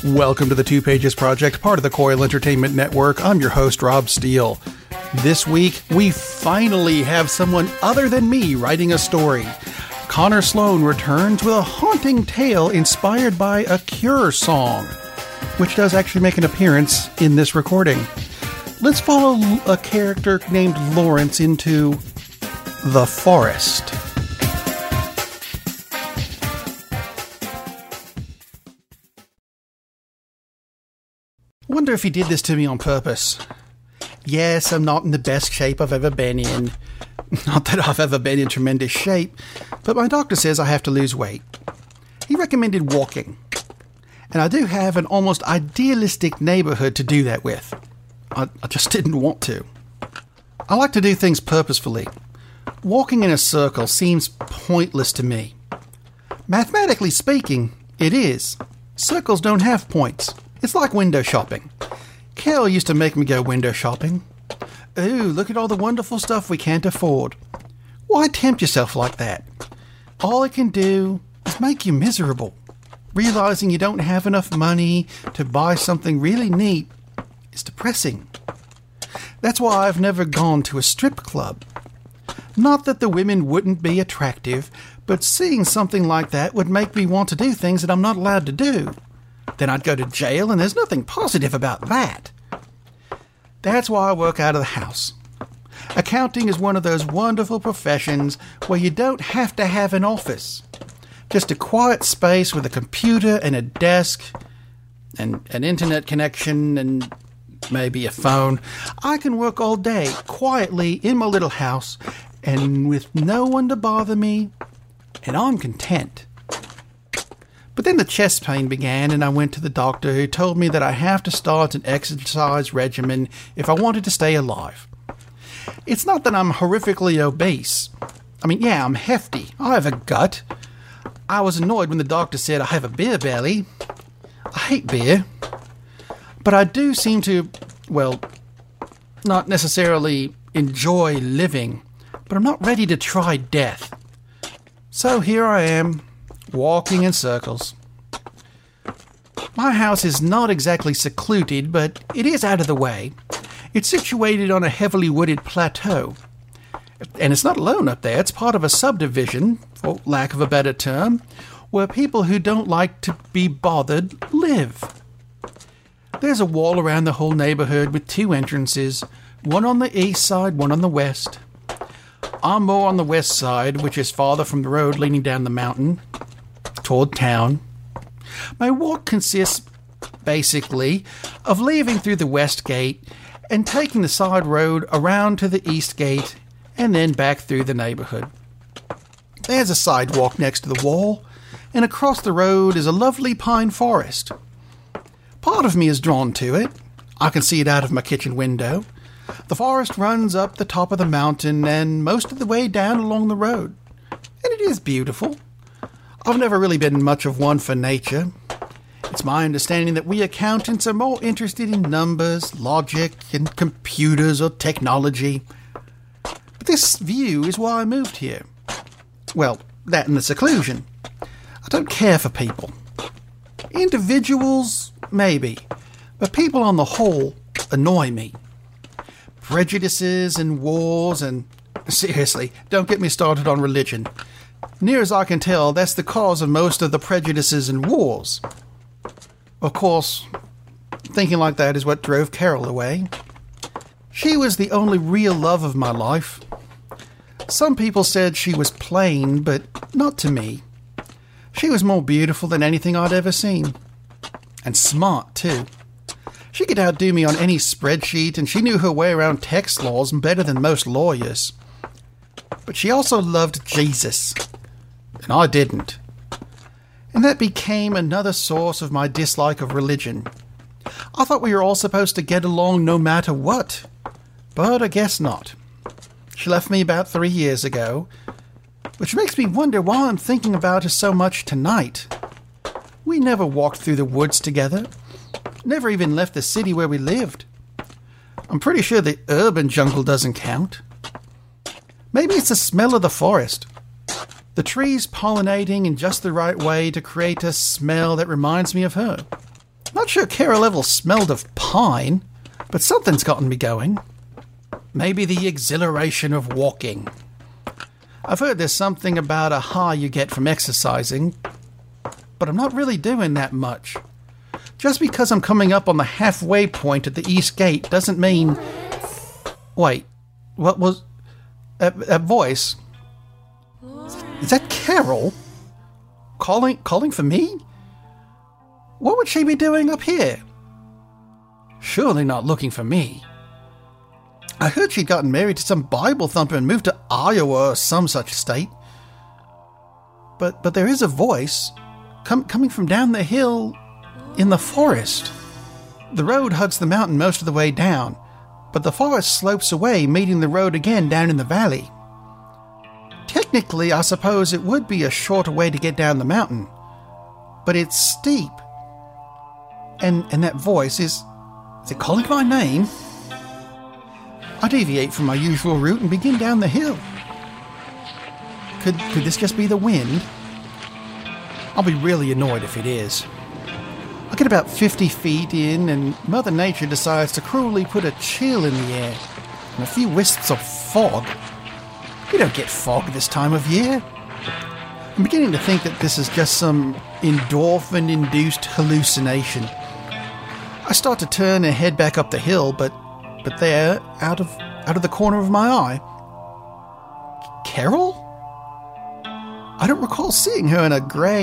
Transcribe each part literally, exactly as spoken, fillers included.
Welcome to the Two Pages Project, part of the Coil Entertainment Network. I'm your host, Rob Steele. This week, we finally have someone other than me writing a story. Connor Sloan returns with a haunting tale inspired by a Cure song, which does actually make an appearance in this recording. Let's follow a character named Lawrence into the forest. Wonder if he did this to me on purpose. Yes, I'm not in the best shape I've ever been in. Not that I've ever been in tremendous shape, but my doctor says I have to lose weight. He recommended walking, and I do have an almost idealistic neighborhood to do that with. I, I just didn't want to. I like to do things purposefully. Walking in a circle seems pointless to me. Mathematically speaking, it is. Circles don't have points. It's like window shopping. Kel used to make me go window shopping. Ooh, look at all the wonderful stuff we can't afford. Why tempt yourself like that? All it can do is make you miserable. Realizing you don't have enough money to buy something really neat is depressing. That's why I've never gone to a strip club. Not that the women wouldn't be attractive, but seeing something like that would make me want to do things that I'm not allowed to do. Then I'd go to jail, and there's nothing positive about that. That's why I work out of the house. Accounting is one of those wonderful professions where you don't have to have an office. Just a quiet space with a computer and a desk and an internet connection and maybe a phone. I can work all day quietly in my little house and with no one to bother me, and I'm content. But then the chest pain began, and I went to the doctor, who told me that I have to start an exercise regimen if I wanted to stay alive. It's not that I'm horrifically obese. I mean, yeah, I'm hefty. I have a gut. I was annoyed when the doctor said I have a beer belly. I hate beer. But I do seem to, well, not necessarily enjoy living, but I'm not ready to try death. So here I am, walking in circles. My house is not exactly secluded, but it is out of the way. It's situated on a heavily wooded plateau. And it's not alone up there. It's part of a subdivision, for lack of a better term, where people who don't like to be bothered live. There's a wall around the whole neighborhood with two entrances, one on the east side, one on the west. I'm more on the west side, which is farther from the road leading down the mountain toward town. My walk consists, basically, of leaving through the west gate and taking the side road around to the east gate and then back through the neighborhood. There's a sidewalk next to the wall, and across the road is a lovely pine forest. Part of me is drawn to it. I can see it out of my kitchen window. The forest runs up the top of the mountain and most of the way down along the road. And it is beautiful. I've never really been much of one for nature. It's my understanding that we accountants are more interested in numbers, logic, and computers or technology. But this view is why I moved here. Well, that and the seclusion. I don't care for people. Individuals, maybe. But people on the whole annoy me. Prejudices and wars and... Seriously, don't get me started on religion. Near as I can tell, that's the cause of most of the prejudices and wars. Of course, thinking like that is what drove Carol away. She was the only real love of my life. Some people said she was plain, but not to me. She was more beautiful than anything I'd ever seen. And smart, too. She could outdo me on any spreadsheet, and she knew her way around tax laws better than most lawyers. But she also loved Jesus, and I didn't. And that became another source of my dislike of religion. I thought we were all supposed to get along no matter what, but I guess not. She left me about three years ago, which makes me wonder why I'm thinking about her so much tonight. We never walked through the woods together, never even left the city where we lived. I'm pretty sure the urban jungle doesn't count. Maybe it's the smell of the forest. The trees pollinating in just the right way to create a smell that reminds me of her. Not not sure Carol ever smelled of pine, but something's gotten me going. Maybe the exhilaration of walking. I've heard there's something about a high you get from exercising, but I'm not really doing that much. Just because I'm coming up on the halfway point at the east gate doesn't mean... Wait, what was... That, that voice? Is that Carol? Calling, calling for me? What would she be doing up here? Surely not looking for me. I heard she'd gotten married to some Bible thumper and moved to Iowa or some such state. But but there is a voice com- coming from down the hill in the forest. The road hugs the mountain most of the way down, but the forest slopes away, meeting the road again down in the valley. Technically, I suppose it would be a shorter way to get down the mountain, but it's steep. And and that voice is... Is it calling my name? I deviate from my usual route and begin down the hill. Could could this just be the wind? I'll be really annoyed if it is. I get about fifty feet in and Mother Nature decides to cruelly put a chill in the air and a few wisps of fog. We don't get fog this time of year. I'm beginning to think that this is just some endorphin-induced hallucination. I start to turn and head back up the hill, but But there, out of out of the corner of my eye... Carol? I don't recall seeing her in a grey...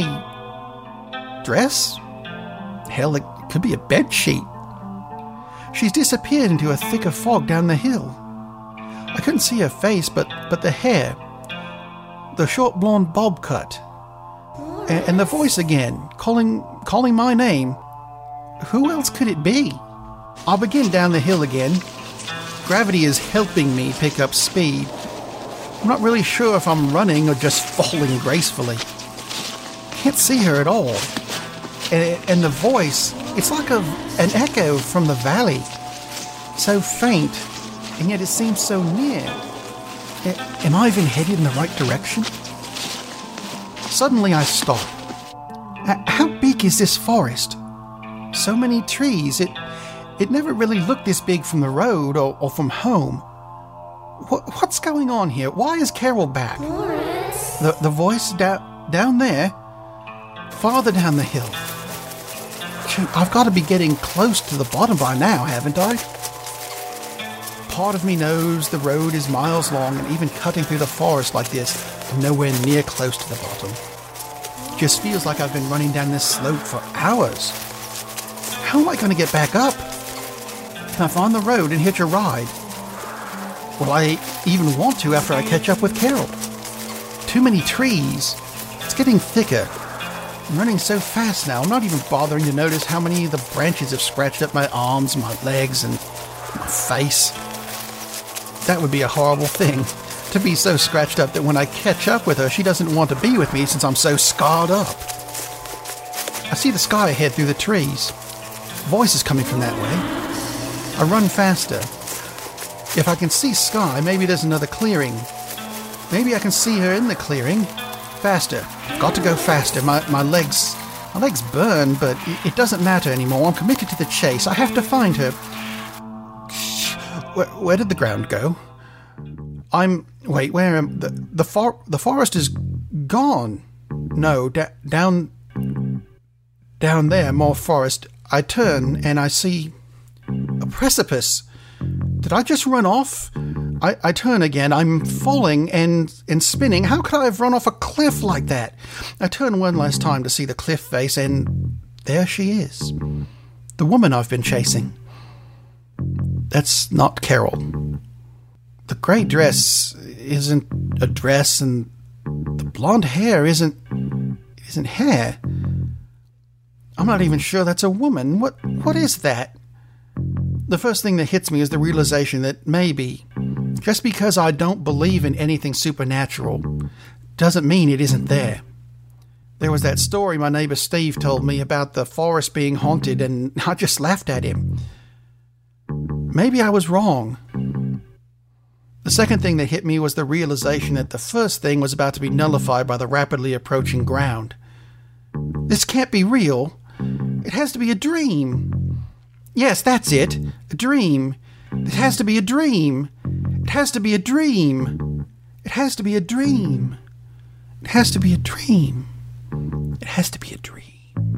dress? Hell, it could be a bedsheet. She's disappeared into a thicker fog down the hill. I couldn't see her face, but, but the hair. The short blonde bob cut. And, and the voice again, calling calling my name. Who else could it be? I'll begin down the hill again. Gravity is helping me pick up speed. I'm not really sure if I'm running or just falling gracefully. Can't see her at all. And, and the voice, it's like a, an echo from the valley. So faint, and yet it seems so near. A- am I even headed in the right direction? Suddenly I stop. H- how big is this forest? So many trees, it... It never really looked this big from the road or, or from home. What, what's going on here? Why is Carol back? The, the voice da- down there? Farther down the hill. Shoot, I've got to be getting close to the bottom by now, haven't I? Part of me knows the road is miles long, and even cutting through the forest like this, I'm nowhere near close to the bottom. It just feels like I've been running down this slope for hours. How am I going to get back up? Can I find the road and hitch a ride? Will I even want to after I catch up with Carol? Too many trees. It's getting thicker. I'm running so fast now, I'm not even bothering to notice how many of the branches have scratched up my arms, my legs, and my face. That would be a horrible thing, to be so scratched up that when I catch up with her, she doesn't want to be with me since I'm so scarred up. I see the sky ahead through the trees. Voice is coming from that way. I run faster. If I can see Sky, maybe there's another clearing. Maybe I can see her in the clearing. Faster. Got to go faster. My my legs... My legs burn, but it, it doesn't matter anymore. I'm committed to the chase. I have to find her. Where, where did the ground go? I'm... Wait, where am... The, the, for, the forest is gone. No, da, down... Down there, more forest. I turn and I see... a precipice. Did I just run off? I, I turn again. I'm falling and, and spinning. How could I have run off a cliff like that? I turn one last time to see the cliff face, and there she is. The woman I've been chasing. That's not Carol. The grey dress isn't a dress, and the blonde hair isn't isn't hair. I'm not even sure that's a woman. What what is that? The first thing that hits me is the realization that maybe, just because I don't believe in anything supernatural, doesn't mean it isn't there. There was that story my neighbor Steve told me about the forest being haunted, and I just laughed at him. Maybe I was wrong. The second thing that hit me was the realization that the first thing was about to be nullified by the rapidly approaching ground. This can't be real. It has to be a dream. Yes, that's it. A dream. It has to be a dream. It has to be a dream. It has to be a dream. It has to be a dream. It has to be a dream.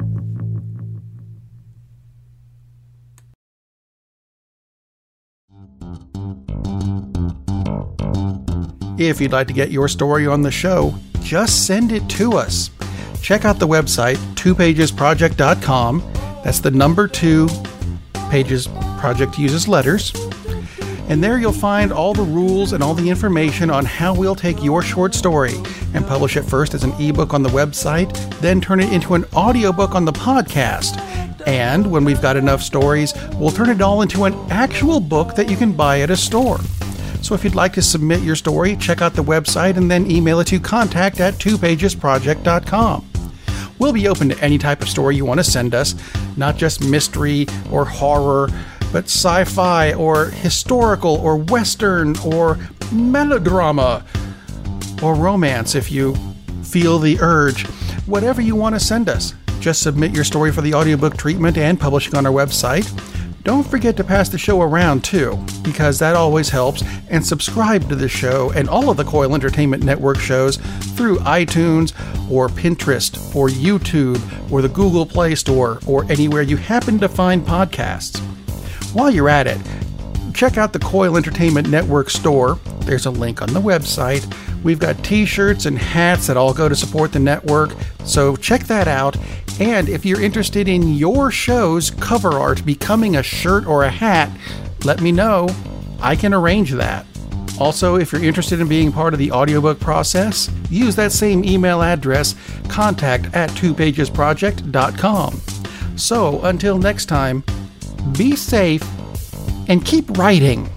If you'd like to get your story on the show, just send it to us. Check out the website, two pages project dot com. That's the number two. Pages Project uses letters. And there you'll find all the rules and all the information on how we'll take your short story and publish it first as an ebook on the website, then turn it into an audiobook on the podcast. And when we've got enough stories, we'll turn it all into an actual book that you can buy at a store. So if you'd like to submit your story, check out the website and then email it to contact at two pages project dot com. We'll be open to any type of story you want to send us, not just mystery or horror, but sci-fi or historical or western or melodrama or romance if you feel the urge. Whatever you want to send us, just submit your story for the audiobook treatment and publishing on our website. Don't forget to pass the show around too, because that always helps, and subscribe to the show and all of the Coil Entertainment Network shows through iTunes or Pinterest or YouTube or the Google Play Store or anywhere you happen to find podcasts. While you're at it, check out the Coil Entertainment Network store. There's a link on the website. We've got t-shirts and hats that all go to support the network, so check that out. And if you're interested in your show's cover art becoming a shirt or a hat, let me know. I can arrange that. Also, if you're interested in being part of the audiobook process, use that same email address, contact at two pages project dot com. So, until next time, be safe and keep writing.